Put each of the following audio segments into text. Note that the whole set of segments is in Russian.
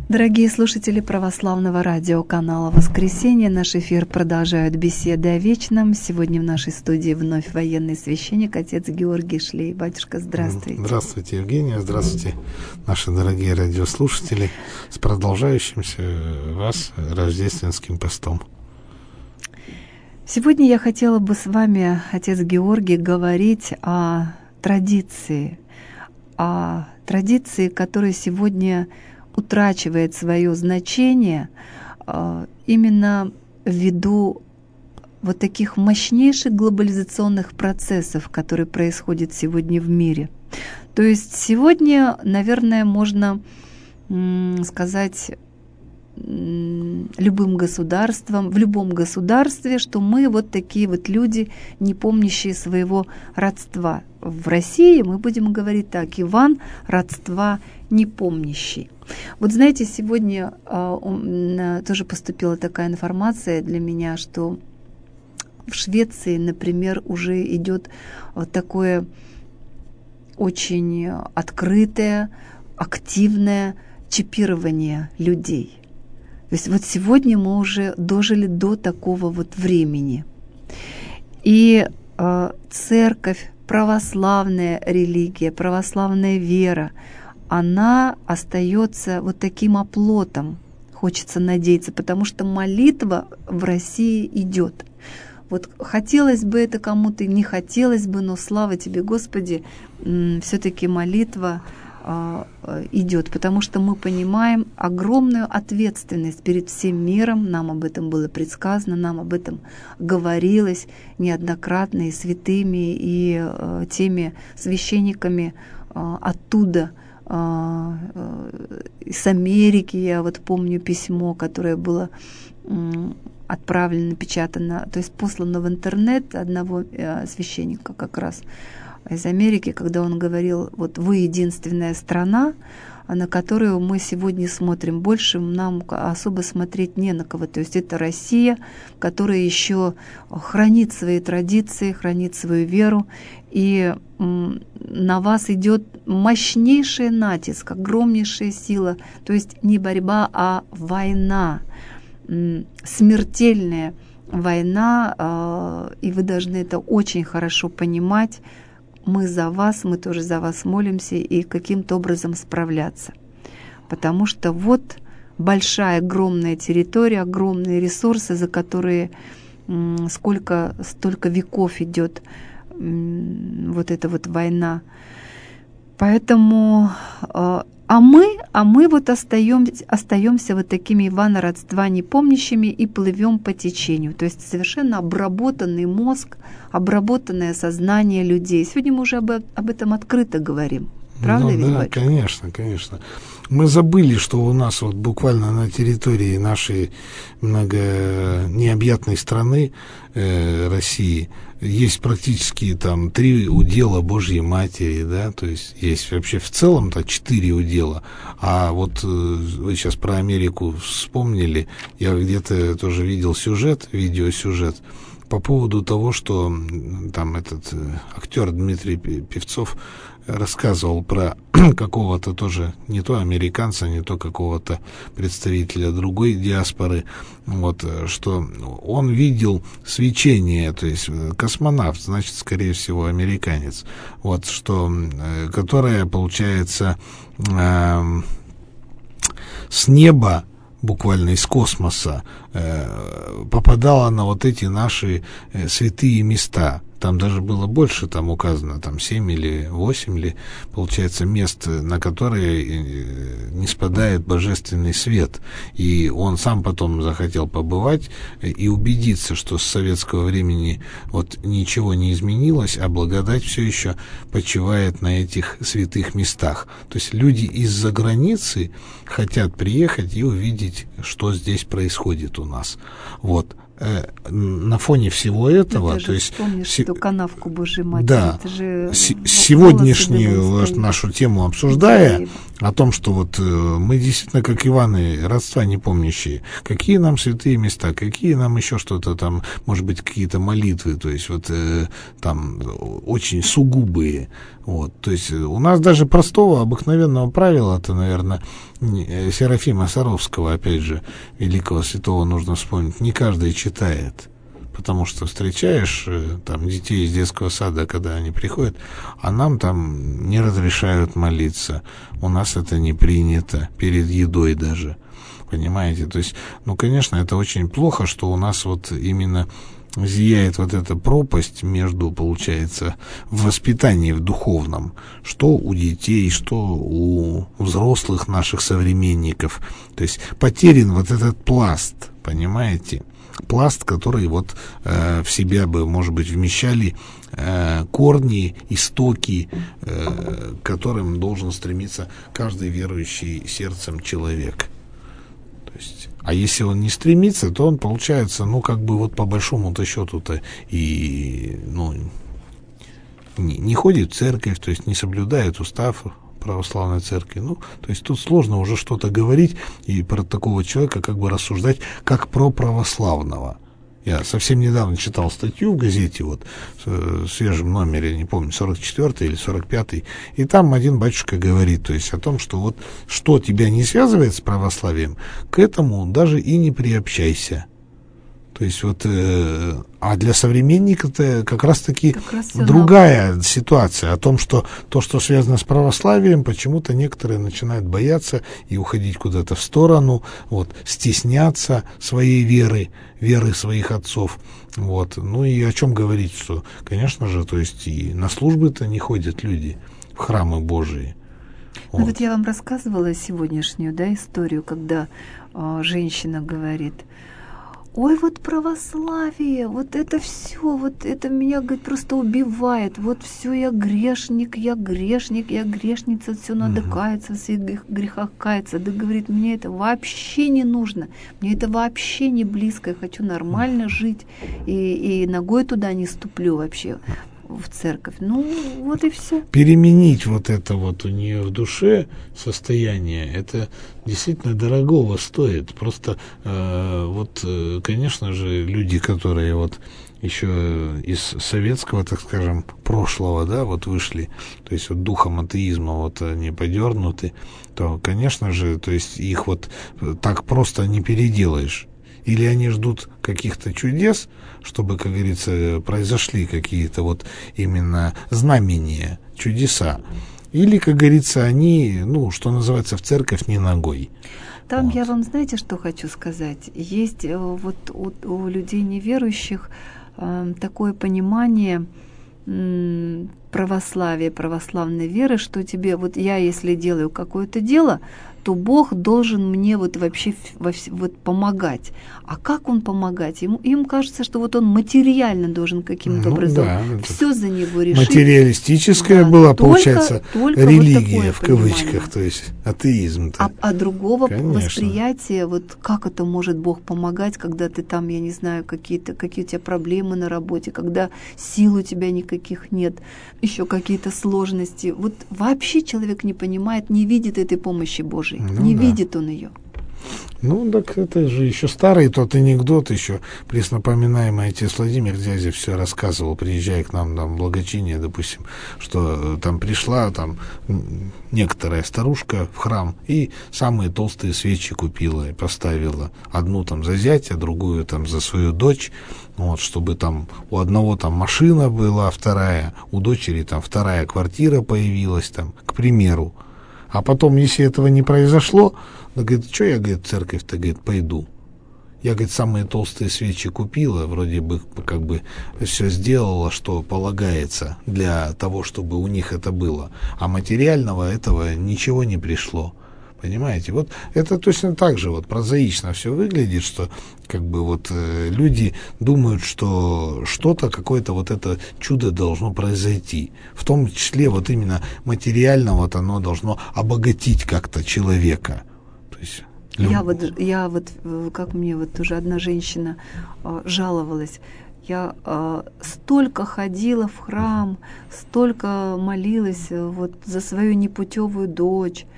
Дорогие слушатели православного радиоканала «Воскресенье», наш эфир продолжают беседы о вечном. Сегодня в нашей студии вновь военный священник, отец Георгий Шлей. Батюшка, здравствуйте. Здравствуйте, Евгения, здравствуйте, наши дорогие радиослушатели, с продолжающимся вас рождественским постом. Сегодня я хотела бы с вами, отец Георгий, говорить о традиции, которая сегодня утрачивает свое значение именно ввиду вот таких мощнейших глобализационных процессов, которые происходят сегодня в мире. То есть сегодня, наверное, можно сказать любым государством, в любом государстве, что мы вот такие вот люди, не помнящие своего родства. В России мы будем говорить так: Иван родства не помнящий. Вот знаете, сегодня тоже поступила такая информация для меня, что в Швеции, например, уже идет вот такое очень открытое, активное чипирование людей. То есть вот сегодня мы уже дожили до такого вот времени. И церковь, православная религия, православная вера, она остается вот таким оплотом, хочется надеяться, потому что молитва в России идет. Вот хотелось бы это кому-то, не хотелось бы, но слава тебе, Господи, все-таки молитва идет, потому что мы понимаем огромную ответственность перед всем миром. Нам об этом было предсказано, нам об этом говорилось неоднократно и святыми, и теми священниками оттуда, с Америки. Я вот помню письмо, которое было отправлено, напечатано, то есть послано в интернет одного священника как раз из Америки, когда он говорил: вот вы единственная страна, на которую мы сегодня смотрим. Больше нам особо смотреть не на кого. То есть это Россия, которая еще хранит свои традиции, хранит свою веру. И на вас идет мощнейший натиск, огромнейшая сила. То есть не борьба, а война, смертельная война. И вы должны это очень хорошо понимать. Мы за вас, мы тоже за вас молимся и каким-то образом справляться. Потому что вот большая, огромная территория, огромные ресурсы, за которые столько веков идет вот эта вот война. Поэтому, а мы вот остаемся вот такими Ивана родства непомнящими и плывем по течению. То есть совершенно обработанный мозг, обработанное сознание людей. Сегодня мы уже об этом открыто говорим. Правда, ведь, да, батюшка? Конечно. Мы забыли, что у нас вот буквально на территории нашей необъятной страны, России, есть практически там 3 удела Божьей Матери, да, то есть есть вообще в целом-то 4 удела. А вот вы сейчас про Америку вспомнили, я где-то тоже видел видеосюжет по поводу того, что там этот актер Дмитрий Певцов рассказывал про какого-то тоже, не то американца, не то какого-то представителя другой диаспоры, вот, что он видел свечение, то есть космонавт, значит, скорее всего, американец, вот, что, которое, получается, с неба, буквально из космоса, попадала на вот эти наши святые места. Там даже было больше, там указано, там 7 или 8, или, получается, мест, на которые не спадает божественный свет. И он сам потом захотел побывать и убедиться, что с советского времени вот ничего не изменилось, а благодать все еще почивает на этих святых местах. То есть люди из-за границы хотят приехать и увидеть, что здесь происходит у нас. Вот. На фоне всего этого, то есть эту канавку Божьей Матери, да, это же сегодняшнюю нашу тему обсуждая, о том, что вот мы действительно, как Иваны, родства не помнящие. Какие нам святые места, какие нам еще что-то там, может быть, какие-то молитвы, то есть вот там очень сугубые. Вот. То есть у нас даже простого, обыкновенного правила, это, наверное, Серафима Саровского, опять же, великого святого, нужно вспомнить, не каждый читает. Потому что встречаешь там детей из детского сада, когда они приходят, а нам там не разрешают молиться. У нас это не принято, перед едой даже. Понимаете? То есть, ну, конечно, это очень плохо, что у нас вот именно зияет вот эта пропасть между, получается, в воспитании, в духовном, что у детей, что у взрослых наших современников. То есть потерян вот этот пласт, понимаете? Пласт, который вот в себя бы, может быть, вмещали корни, истоки, к которым должен стремиться каждый верующий сердцем человек. То есть, а если он не стремится, то он, получается, ну, как бы вот по большому-то счету-то и, ну, не ходит в церковь, то есть не соблюдает устав православной церкви. Ну, то есть тут сложно уже что-то говорить и про такого человека как бы рассуждать как про православного. Я совсем недавно читал статью в газете, вот, в свежем номере, не помню, 44-й или 45-й, и там один батюшка говорит, то есть о том, что вот что тебя не связывает с православием, к этому даже и не приобщайся. То есть вот, а для современника-то как раз-таки другая ситуация, о том, что то, что связано с православием, почему-то некоторые начинают бояться и уходить куда-то в сторону, вот, стесняться своей веры своих отцов. Вот. Ну и о чем говорить, что, конечно же, то есть и на службы-то не ходят люди, в храмы Божии. Вот. Ну вот я вам рассказывала сегодняшнюю, да, историю, когда женщина говорит: ой, вот православие, вот это все, вот это меня, говорит, просто убивает. Вот все, я грешница, все надо каяться, в своих грехах каяться. Да, говорит, мне это вообще не нужно, мне это вообще не близко, я хочу нормально жить, и ногой туда не ступлю вообще в церковь. Ну, вот и все. Переменить вот это вот у нее в душе состояние, это действительно дорогого стоит. Просто конечно же, люди, которые вот еще из советского, так скажем, прошлого, да, вот вышли, то есть вот духом атеизма вот они подернуты, то, конечно же, то есть их вот так просто не переделаешь. Или они ждут каких-то чудес, чтобы, как говорится, произошли какие-то вот именно знамения, чудеса. Или, как говорится, они, ну, что называется, в церковь не ногой. Там вот. Я вам, знаете, что хочу сказать? Есть вот у людей неверующих такое понимание православия, православной веры, что тебе, вот я, если делаю какое-то дело, то Бог должен мне вот вообще вот помогать. А как Он помогать? Им кажется, что вот Он материально должен каким-то образом все за него решить. Материалистическая была, получается, религия вот в кавычках, то есть атеизм-то. А другого восприятия, вот как это может Бог помогать, когда ты там, я не знаю, какие у тебя проблемы на работе, когда сил у тебя никаких нет, еще какие-то сложности. Вот вообще человек не понимает, не видит этой помощи Божией. Не видит он ее. Ну, так это же еще старый тот анекдот, еще преснопоминаемый отец Владимир Дязев все рассказывал, приезжая к нам в благочиние, допустим, что там пришла там некоторая старушка в храм и самые толстые свечи купила и поставила. Одну там за зятя, другую там за свою дочь, вот, чтобы там у одного там машина была, вторая, у дочери там вторая квартира появилась, там, к примеру. А потом, если этого не произошло, она говорит, что я, говорит, в церковь-то, говорит, пойду. Я, говорит, самые толстые свечи купила, вроде бы, как бы, все сделала, что полагается для того, чтобы у них это было. А материального этого ничего не пришло. Понимаете? Вот это точно так же вот прозаично все выглядит, что как бы вот люди думают, что что-то, какое-то вот это чудо должно произойти. В том числе вот именно материально вот оно должно обогатить как-то человека. То есть я вот, как мне вот уже одна женщина жаловалась, я столько ходила в храм, столько молилась вот за свою непутевую дочь,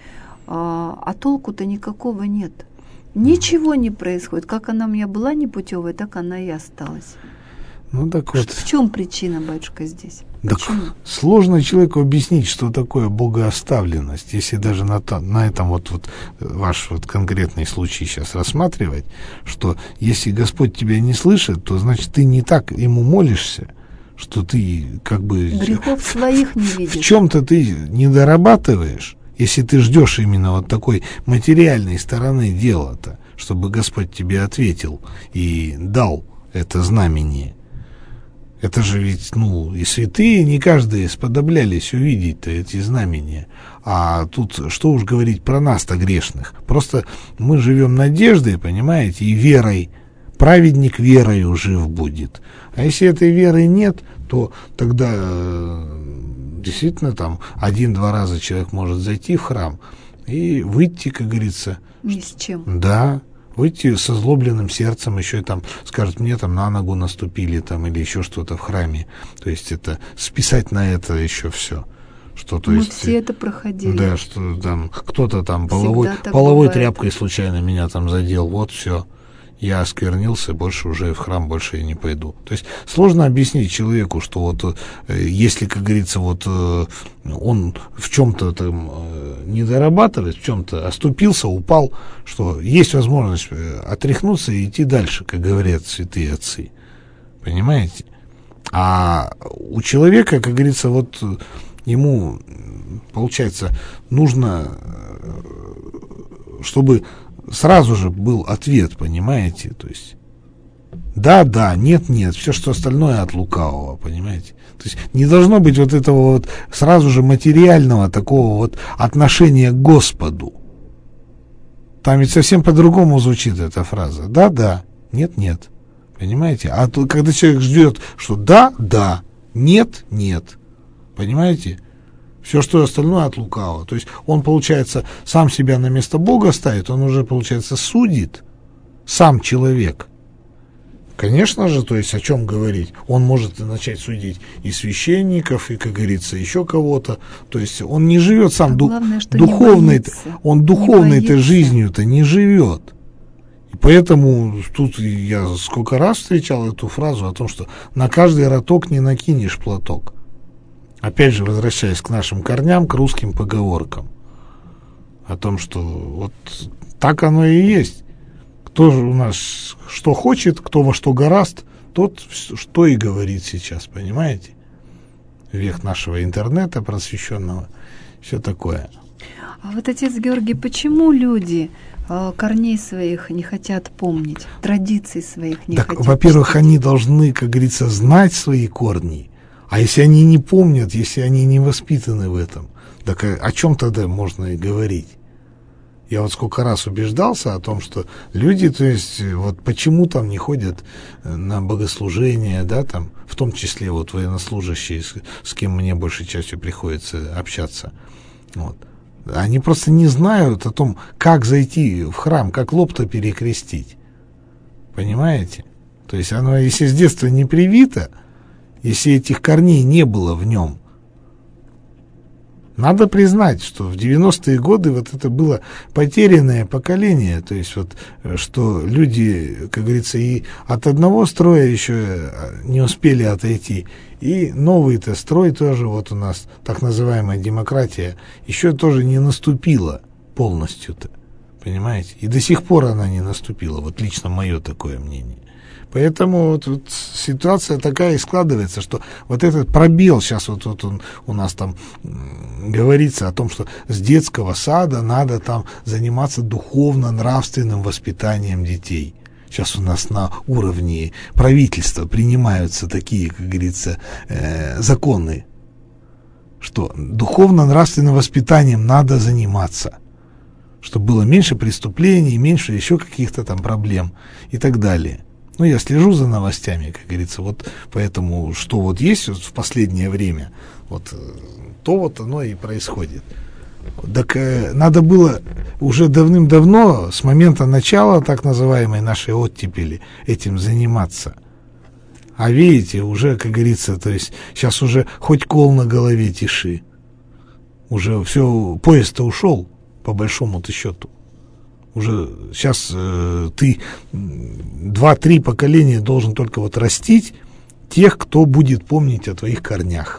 а толку-то никакого нет. Ничего не происходит. Как она у меня была непутевая, так она и осталась. Ну так вот. В чем причина, батюшка, здесь? Так сложно человеку объяснить, что такое богооставленность, если даже на этом вот ваш вот конкретный случай сейчас рассматривать, что если Господь тебя не слышит, то значит ты не так ему молишься, что ты как бы грехов своих не видишь. В чем-то ты не дорабатываешь, если ты ждешь именно вот такой материальной стороны дела-то, чтобы Господь тебе ответил и дал это знамение. Это же ведь, и святые не каждые сподоблялись увидеть-то эти знамения. А тут что уж говорить про нас-то грешных. Просто мы живем надеждой, понимаете, и верой. Праведник верою жив будет. А если этой веры нет, то тогда действительно там 1-2 раза человек может зайти в храм и выйти, как говорится. Ни с чем. Да. Выйти со озлобленным сердцем, еще и там скажут, мне там на ногу наступили там или еще что-то в храме. То есть это списать на это еще все. Что, то мы есть, все это проходили. Да, что там кто-то там половой тряпкой случайно меня там задел, вот все. Я осквернился, больше уже в храм больше я не пойду. То есть сложно объяснить человеку, что вот если, как говорится, вот он в чем-то там не дорабатывает, в чем-то оступился, упал, что есть возможность отряхнуться и идти дальше, как говорят святые отцы. Понимаете? А у человека, как говорится, вот ему, получается, нужно, чтобы сразу же был ответ, понимаете, то есть да, нет, все, что остальное от лукавого, понимаете, то есть не должно быть вот этого вот сразу же материального такого вот отношения к Господу. Там ведь совсем по-другому звучит эта фраза. Да, нет, понимаете, а то, когда человек ждет, что да, нет, понимаете, все, что остальное от лукавого. То есть он, получается, сам себя на место Бога ставит, он уже, получается, судит, сам человек. Конечно же, то есть о чем говорить? Он может начать судить и священников, и, как говорится, еще кого-то. То есть он не живет сам духовной-то, он духовной-то жизнью-то не живет. И поэтому тут я сколько раз встречал эту фразу о том, что на каждый роток не накинешь платок. Опять же, возвращаясь к нашим корням, к русским поговоркам. О том, что вот так оно и есть. Кто же у нас что хочет, кто во что горазд, тот что и говорит сейчас, понимаете? Век нашего интернета просвещенного, все такое. А вот, отец Георгий, почему люди корней своих не хотят помнить, традиций своих не хотят? Во-первых, они должны, как говорится, знать свои корни. А если они не помнят, если они не воспитаны в этом, так о чем тогда можно и говорить? Я вот сколько раз убеждался о том, что люди, то есть, вот почему там не ходят на богослужения, да, там, в том числе вот военнослужащие, с кем мне большей частью приходится общаться, вот. Они просто не знают о том, как зайти в храм, как лоб-то перекрестить. Понимаете? То есть оно, если с детства не привито, если этих корней не было в нем, надо признать, что в 90-е годы вот это было потерянное поколение, то есть вот, что люди, как говорится, и от одного строя еще не успели отойти, и новый-то строй тоже, вот у нас так называемая демократия, еще тоже не наступила полностью-то, понимаете? И до сих пор она не наступила, вот лично мое такое мнение. Поэтому вот ситуация такая и складывается, что вот этот пробел, сейчас вот он у нас там говорится о том, что с детского сада надо там заниматься духовно-нравственным воспитанием детей. Сейчас у нас на уровне правительства принимаются такие, как говорится, законы, что духовно-нравственным воспитанием надо заниматься, чтобы было меньше преступлений, меньше еще каких-то там проблем и так далее. Ну, я слежу за новостями, как говорится, вот поэтому, что вот есть вот в последнее время, вот то вот оно и происходит. Так надо было уже давным-давно, с момента начала так называемой нашей оттепели, этим заниматься. А видите, уже, как говорится, то есть сейчас уже хоть кол на голове тиши. Уже все, поезд-то ушел, по большому-то счету. Уже сейчас ты 2-3 поколения должен только вот растить тех, кто будет помнить о твоих корнях.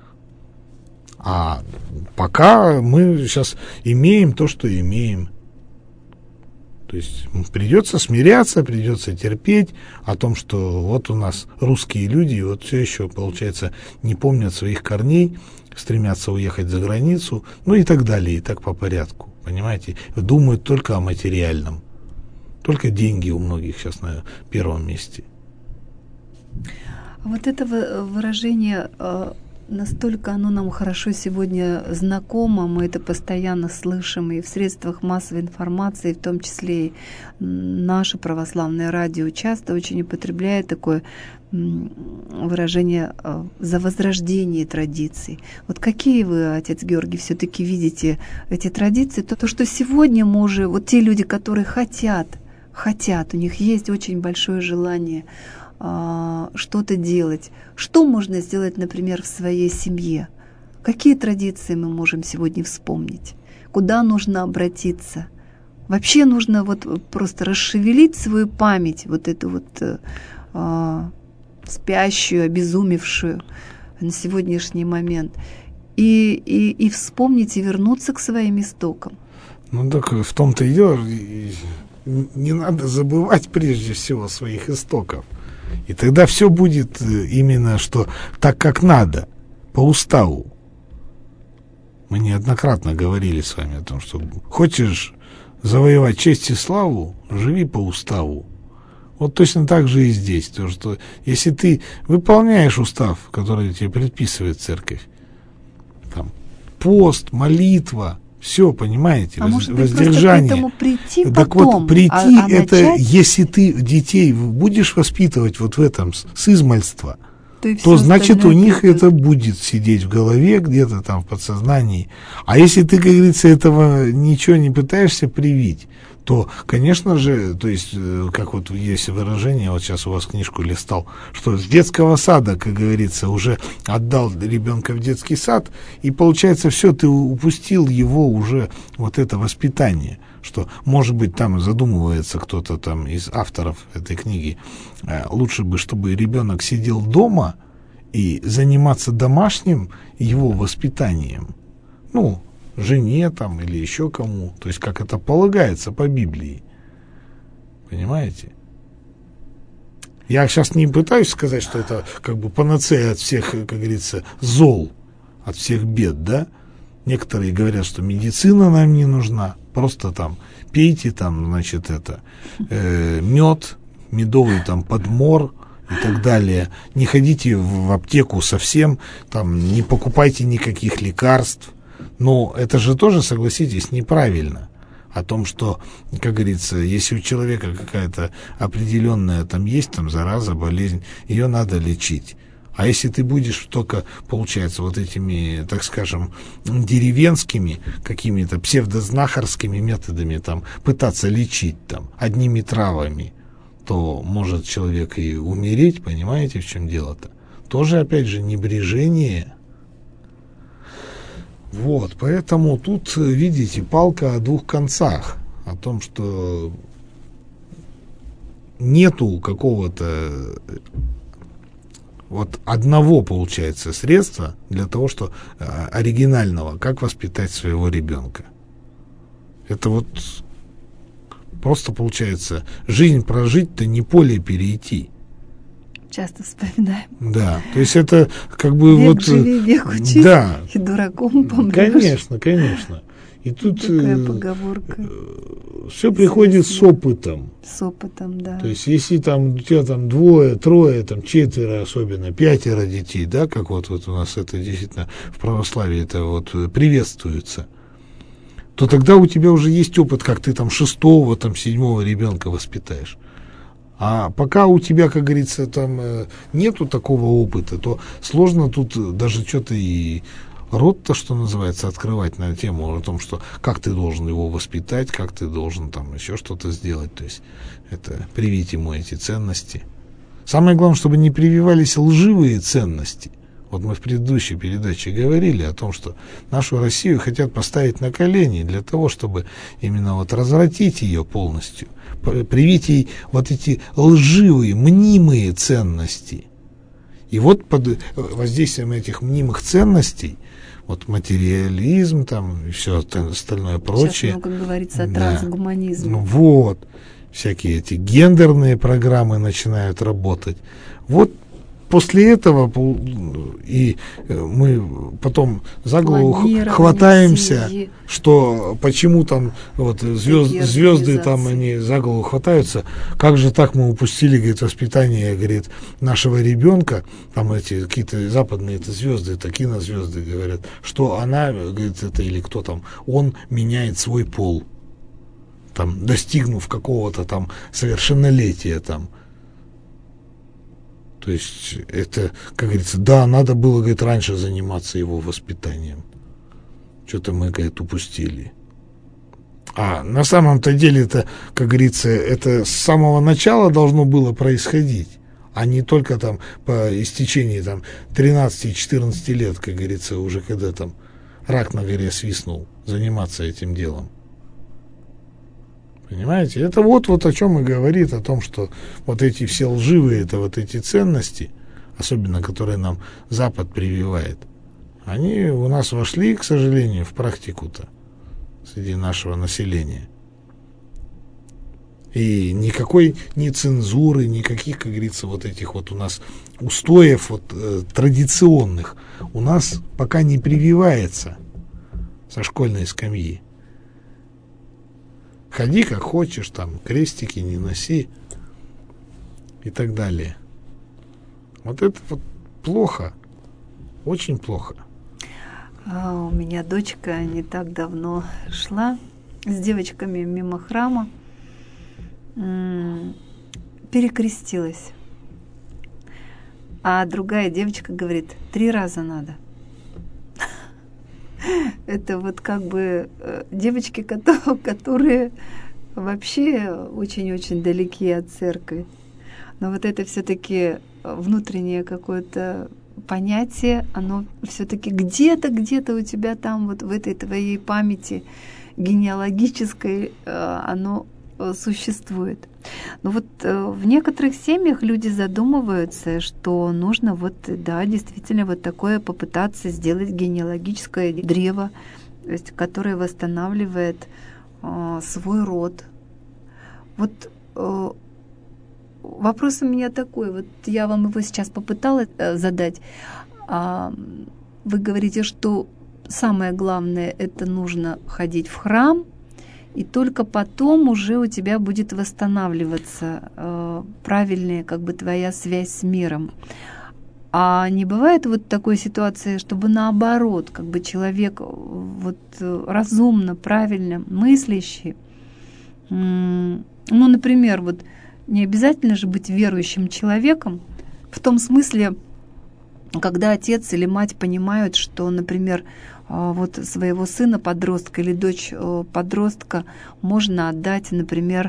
А пока мы сейчас имеем то, что имеем. То есть придется смиряться, придется терпеть о том, что вот у нас русские люди вот все еще, получается, не помнят своих корней, стремятся уехать за границу, ну и так далее, и так по порядку, понимаете? Думают только о материальном. Только деньги у многих сейчас на первом месте. Вот это выражение, настолько оно нам хорошо сегодня знакомо, мы это постоянно слышим и в средствах массовой информации, в том числе и наше православное радио часто очень употребляет такое выражение «за возрождение традиций». Вот какие вы, отец Георгий, все-таки видите эти традиции? То, что сегодня мы уже, вот те люди, которые хотят, у них есть очень большое желание что-то делать. Что можно сделать, например, в своей семье? Какие традиции мы можем сегодня вспомнить? Куда нужно обратиться? Вообще нужно вот просто расшевелить свою память, вот эту вот спящую, обезумевшую на сегодняшний момент, и вспомнить и вернуться к своим истокам. Ну так в том-то и дело, не надо забывать прежде всего своих истоков. И тогда все будет именно что так, как надо, по уставу. Мы неоднократно говорили с вами о том, что хочешь завоевать честь и славу, живи по уставу. Вот точно так же и здесь. То, что если ты выполняешь устав, который тебе предписывает церковь, там, пост, молитва, все, понимаете, воздержание. К этому прийти так потом, вот, прийти это, начать... если ты детей будешь воспитывать вот в этом с измальства, то значит у них это будет сидеть в голове, где-то там в подсознании. А если ты, как говорится, этого ничего не пытаешься привить, то, конечно же, то есть, как вот есть выражение, вот сейчас у вас книжку листал, что с детского сада, как говорится, уже отдал ребенка в детский сад, и получается, все, ты упустил его уже, вот это воспитание, что, может быть, там задумывается кто-то там из авторов этой книги, лучше бы, чтобы ребенок сидел дома и заниматься домашним его воспитанием, ну, жене там или еще кому, то есть как это полагается по Библии, понимаете? Я сейчас не пытаюсь сказать, что это как бы панацея от всех, как говорится, зол, от всех бед, да? Некоторые говорят, что медицина нам не нужна, просто там пейте там, значит, это мед, медовый там подмор и так далее. Не ходите в аптеку совсем, там не покупайте никаких лекарств. Но это же тоже, согласитесь, неправильно. О том, что, как говорится, если у человека какая-то определенная там есть там зараза, болезнь, ее надо лечить. А если ты будешь только, получается, вот этими, так скажем, деревенскими, какими-то псевдознахарскими методами там пытаться лечить там одними травами, то может человек и умереть, понимаете, в чем дело-то? Тоже, опять же, небрежение. Вот, поэтому тут, видите, палка о двух концах, о том, что нету какого-то вот одного, получается, средства для того, что оригинального, как воспитать своего ребенка. Это вот просто, получается, жизнь прожить-то не поле перейти. Часто вспоминаем. Да, то есть это как бы век вот... живи, век учись, да, и дураком помрешь. Конечно, конечно. И тут такая поговорка. Все приходит с опытом. С опытом, да. То есть если там у тебя там 2, 3, там 4 особенно, 5 детей, да, как вот у нас это действительно в православии это вот приветствуется, то тогда у тебя уже есть опыт, как ты там 6-го, там 7-го ребенка воспитаешь. А пока у тебя, как говорится, там нету такого опыта, то сложно тут даже что-то и рот-то, что называется, открывать на тему о том, что как ты должен его воспитать, как ты должен там еще что-то сделать. То есть это привить ему эти ценности. Самое главное, чтобы не прививались лживые ценности. Вот мы в предыдущей передаче говорили о том, что нашу Россию хотят поставить на колени для того, чтобы именно вот развратить ее полностью, привить ей вот эти лживые, мнимые ценности. И вот под воздействием этих мнимых ценностей, вот материализм там и все остальное прочее. Сейчас много говорится о трансгуманизме. Да, вот. Всякие эти гендерные программы начинают работать. Вот после этого и мы потом за голову хватаемся, семьи. Что почему там вот звезды там они за голову хватаются, как же так мы упустили, говорит, воспитание, говорит, нашего ребенка, там эти какие-то западные это звезды, это кинозвезды говорят, что она, говорит, это или кто там, он меняет свой пол, там, достигнув какого-то там совершеннолетия там. То есть это, как говорится, да, надо было, говорит, раньше заниматься его воспитанием. Что-то мы, говорит, упустили. А на самом-то деле это, как говорится, это с самого начала должно было происходить, а не только там по истечении там 13-14 лет, как говорится, уже когда там рак на горе свистнул, заниматься этим делом. Понимаете? Это вот о чем и говорит, о том, что вот эти все лживые, это вот эти ценности, особенно которые нам Запад прививает, они у нас вошли, к сожалению, в практику-то среди нашего населения. И никакой ни цензуры, никаких, как говорится, вот этих вот у нас устоев вот, традиционных у нас пока не прививается со школьной скамьи. Ходи как хочешь, там, крестики не носи и так далее. Вот это вот плохо, очень плохо. У меня дочка не так давно шла с девочками мимо храма, перекрестилась. А другая девочка говорит, 3 раза надо. Это вот как бы девочки, которые вообще очень-очень далеки от церкви. Но вот это все-таки внутреннее какое-то понятие, оно все-таки где-то у тебя там вот в этой твоей памяти генеалогической оно существует. Но вот в некоторых семьях люди задумываются, что нужно вот, да, действительно вот такое попытаться сделать генеалогическое древо, то есть, которое восстанавливает свой род. Вот вопрос у меня такой, вот я вам его сейчас попыталась задать. Вы говорите, что самое главное — это нужно ходить в храм, и только потом уже у тебя будет восстанавливаться правильная как бы твоя связь с миром. А не бывает вот такой ситуации, чтобы наоборот, как бы человек вот разумно, правильно мыслящий, ну, например, вот не обязательно же быть верующим человеком, в том смысле, когда отец или мать понимают, что, например, вот своего сына подростка или дочь подростка можно отдать, например,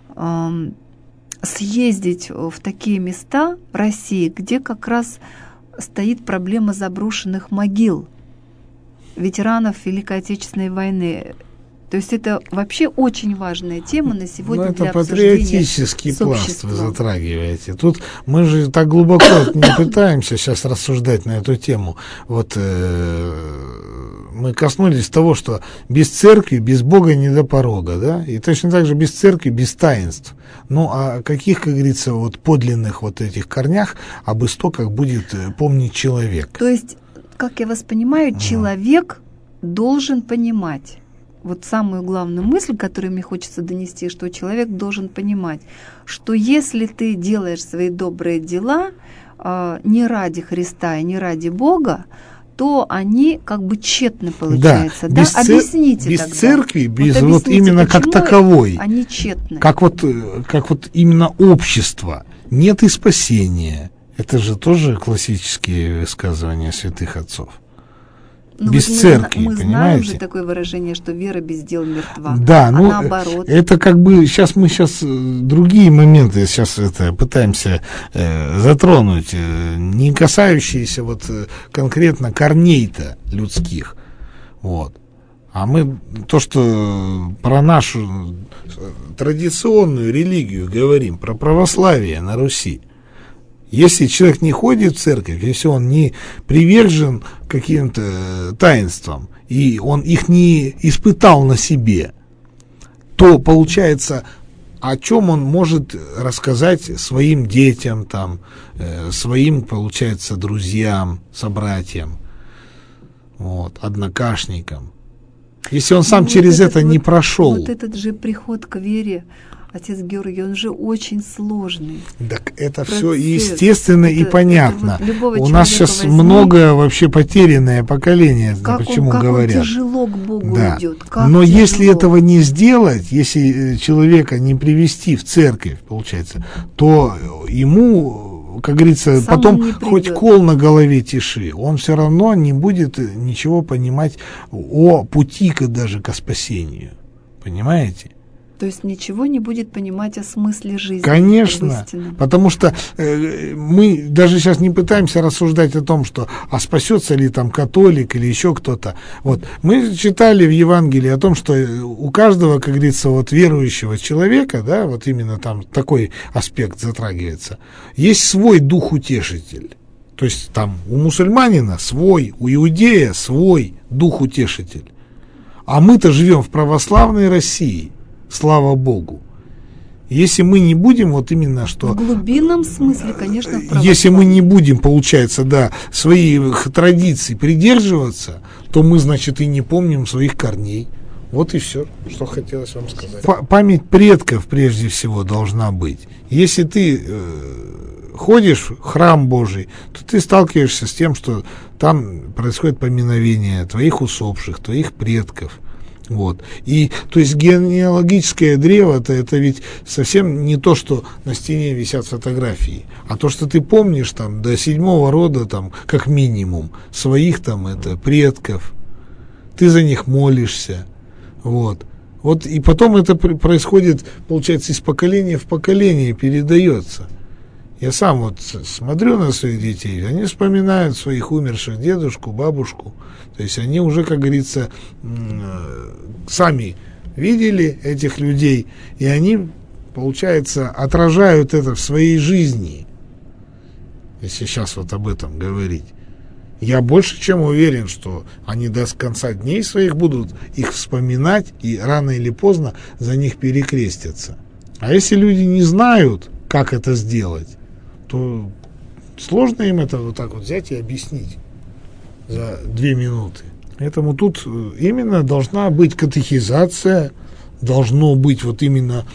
съездить в такие места России, где как раз стоит проблема заброшенных могил ветеранов Великой Отечественной войны. То есть это вообще очень важная тема на сегодня для обсуждения. Это патриотический пласт вы затрагиваете. Тут мы же так глубоко не пытаемся сейчас рассуждать на эту тему. Вот мы коснулись того, что без церкви, без Бога не до порога, да? И точно так же без церкви, без таинств. Ну, о каких, как говорится, вот подлинных вот этих корнях, об истоках будет помнить человек. То есть, как я вас понимаю, человек должен понимать. Вот самую главную мысль, которую мне хочется донести, что человек должен понимать, что если ты делаешь свои добрые дела не ради Христа и не ради Бога, то они как бы тщетны получаются. Да? Объясните без тогда. Церкви, без вот именно как таковой, они тщетны. Как вот именно общество, нет и спасения. Это же тоже классические высказывания святых отцов. без церкви, мы понимаете? знаем же такое выражение, что вера без дел мертва. Да, ну, наоборот. это как бы, сейчас другие моменты пытаемся затронуть, не касающиеся вот конкретно корней-то людских, вот. А мы то, что про нашу традиционную религию говорим, про православие на Руси. Если человек не ходит в церковь, если он не привержен каким-то таинствам, и он их не испытал на себе, то получается, о чем он может рассказать своим детям, там, своим, получается, друзьям, собратьям, вот, однокашникам. Если он сам через это не прошел. Вот этот же приход к вере, отец Георгий, он же очень сложный. Так это процесс. все естественно и понятно. Вот у нас сейчас много вообще потерянное поколение, почему говорят. Он тяжело к Богу идет. Но если этого не сделать, если человека не привести в церковь, получается, то ему, как говорится, сам потом хоть кол на голове тиши, он все равно не будет ничего понимать о пути даже ко спасению. Понимаете? То есть ничего не будет понимать о смысле жизни. Конечно, потому что мы даже сейчас не пытаемся рассуждать о том, что спасется ли там католик или еще кто-то. Вот. Мы читали в Евангелии о том, что у каждого, как говорится, вот верующего человека, да, вот именно там такой аспект затрагивается, есть свой дух-утешитель. То есть там у мусульманина свой, у иудея свой дух-утешитель. А мы-то живем в православной России. Слава Богу. Если мы не будем, вот именно что... В глубинном смысле, конечно, если мы не будем, получается, своих традиций придерживаться, то мы, значит, и не помним своих корней. Вот и все, что хотелось вам сказать. Память предков, прежде всего, должна быть. Если ты ходишь в храм Божий, то ты сталкиваешься с тем, что там происходит поминовение твоих усопших, твоих предков. Вот. И, то есть, генеалогическое древо-то это ведь совсем не то, что на стене висят фотографии, а то, что ты помнишь там до 7-го рода, там, как минимум, своих там предков, ты за них молишься, вот. Вот, и потом это происходит, получается, из поколения в поколение передается. Я сам вот смотрю на своих детей, они вспоминают своих умерших дедушку, бабушку. То есть они уже, как говорится, сами видели этих людей, и они, получается, отражают это в своей жизни, если сейчас вот об этом говорить. Я больше чем уверен, что они до конца дней своих будут их вспоминать, и рано или поздно за них перекрестятся. А если люди не знают, как это сделать, то сложно им это вот так вот взять и объяснить за 2 минуты. Поэтому тут именно должна быть катехизация, должно быть вот именно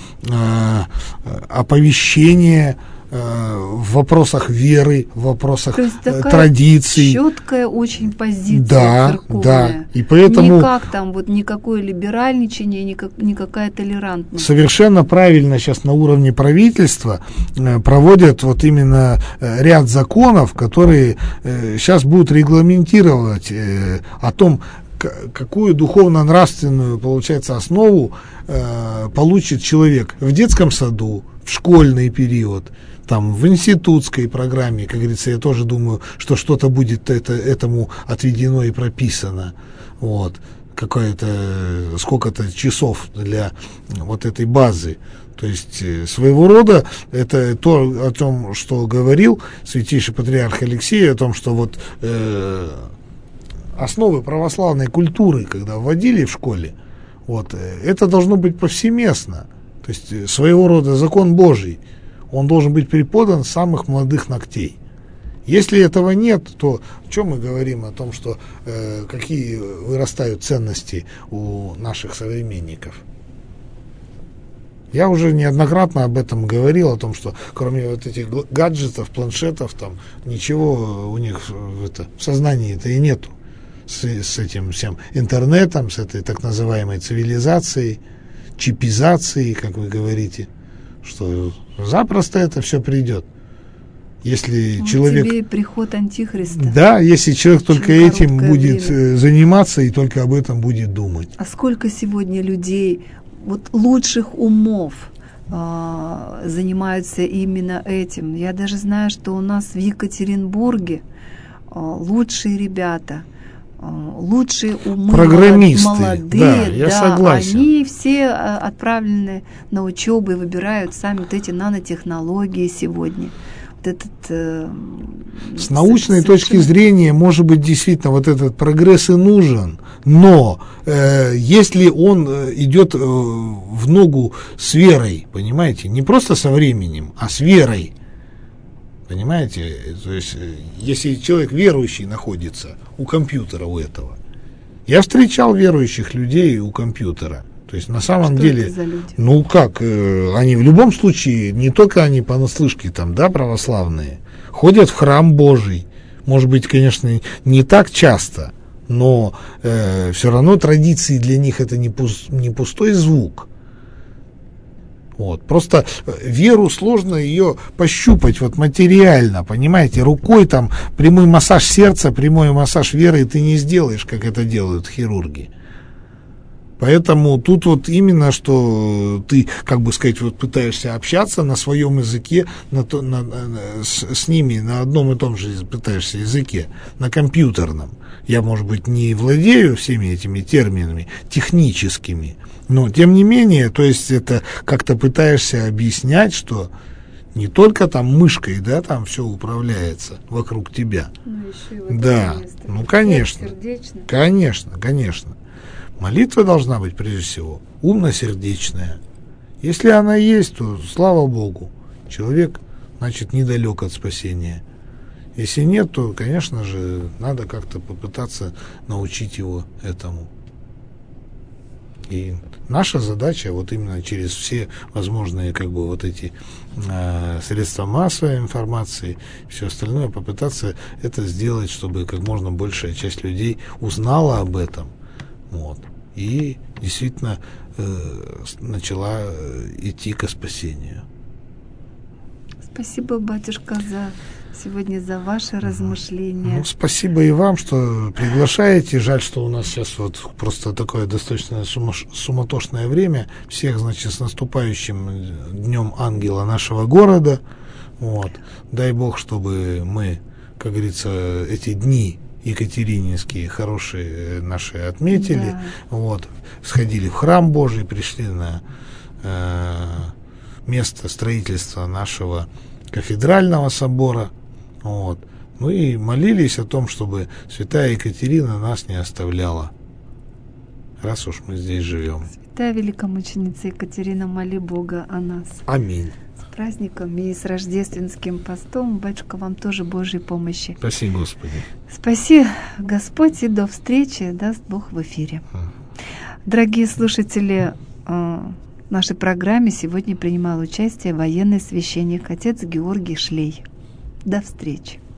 оповещение в вопросах веры, в вопросах традиций. Четкая очень позиция церковная. Да. И поэтому никак там вот никакое либеральничание, никакая толерантность. Совершенно правильно сейчас на уровне правительства проводят вот именно ряд законов, которые сейчас будут регламентировать о том, какую духовно-нравственную, получается, основу получит человек в детском саду, в школьный период, там, в институтской программе, как говорится, я тоже думаю, что что-то будет этому отведено и прописано. Вот. Какое-то, сколько-то часов для вот этой базы. То есть своего рода это то, о том, что говорил святейший патриарх Алексей, о том, что вот основы православной культуры, когда вводили в школе, вот, это должно быть повсеместно. То есть своего рода закон Божий, он должен быть преподан с самых молодых ногтей. Если этого нет, то о чем мы говорим? О том, что какие вырастают ценности у наших современников. Я уже неоднократно об этом говорил, о том, что кроме вот этих гаджетов, планшетов, там ничего у них в сознании-то и нету. С этим всем интернетом, с этой так называемой цивилизацией, чипизацией, как вы говорите, что запросто это все придет. Если человек... Тебе приход Антихриста. Да, если человек Очень только этим будет время. заниматься и только об этом будет думать. А сколько сегодня людей, вот лучших умов, занимаются именно этим. Я даже знаю, что у нас в Екатеринбурге лучшие ребята, лучшие умы, программисты, молодые, да, я согласен. Они все отправлены на учебу и выбирают сами вот эти нанотехнологии сегодня. Вот этот, с научной точки зрения, может быть, действительно вот этот прогресс и нужен, но если он идет в ногу с верой, понимаете, не просто со временем, а с верой, понимаете, то есть если человек верующий находится у компьютера у этого, я встречал верующих людей у компьютера. То есть на самом деле, это за люди? Ну как, они в любом случае, не только они понаслышке там, да, православные, ходят в храм Божий. Может быть, конечно, не так часто, но все равно традиции для них это не пустой звук. Вот. Просто веру сложно ее пощупать вот материально, понимаете, рукой там прямой массаж сердца, прямой массаж веры ты не сделаешь, как это делают хирурги. Поэтому тут вот именно, что ты, как бы сказать, вот пытаешься общаться на своем языке, с ними на одном и том же пытаешься языке, на компьютерном. Я, может быть, не владею всеми этими терминами техническими, но тем не менее, то есть это как-то пытаешься объяснять, что не только там мышкой, да, там все управляется вокруг тебя. Ну, еще и вот да, ну конечно, сердечно. конечно. Молитва должна быть, прежде всего, умно-сердечная. Если она есть, то слава Богу, человек, значит, недалек от спасения. Если нет, то, конечно же, надо как-то попытаться научить его этому. И наша задача вот именно через все возможные как бы вот эти средства массовой информации, все остальное, попытаться это сделать, чтобы как можно большая часть людей узнала об этом. Вот. И действительно начала идти ко спасению. Спасибо, батюшка, сегодня за ваши размышления. Ну, спасибо и вам, что приглашаете. Жаль, что у нас сейчас вот просто такое достаточно суматошное время. Всех, значит, с наступающим Днем Ангела нашего города. Вот. Дай Бог, чтобы мы, как говорится, эти дни екатерининские хорошие наши отметили, да. Вот, сходили в храм Божий, пришли на место строительства нашего кафедрального собора, вот, ну и молились о том, чтобы святая Екатерина нас не оставляла, раз уж мы здесь живем. Святая великомученица Екатерина, моли Бога о нас. Аминь. Праздником и с рождественским постом, батюшка, вам тоже Божьей помощи. Спаси Господи. Спаси Господь, и до встречи, даст Бог в эфире. Дорогие слушатели, в нашей программе сегодня принимал участие военный священник отец Георгий Шлей. До встречи.